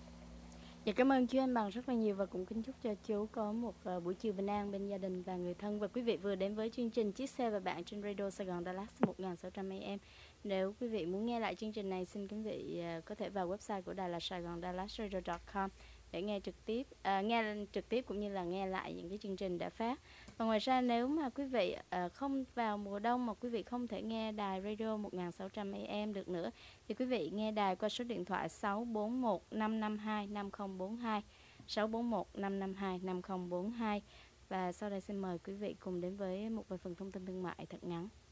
Speaker 4: Dạ, cảm ơn chú anh Bằng rất là nhiều, và cũng kính chúc cho chú có một uh, buổi chiều bình an bên gia đình và người thân. Và quý vị vừa đến với chương trình Chiếc xe và bạn trên Radio Sài Gòn Dallas một nghìn sáu trăm A M. Nếu quý vị muốn nghe lại chương trình này, xin quý vị uh, có thể vào website của đài là sài gòn dallas radio chấm com để nghe trực tiếp, uh, nghe trực tiếp cũng như là nghe lại những cái chương trình đã phát. Và ngoài ra, nếu mà quý vị uh, không vào mùa đông mà quý vị không thể nghe đài Radio một nghìn sáu trăm A M được nữa, thì quý vị nghe đài qua số điện thoại sáu bốn một năm năm hai năm không bốn hai, sáu bốn một năm năm hai năm không bốn hai. Và sau đây xin mời quý vị cùng đến với một vài phần thông tin thương mại thật ngắn.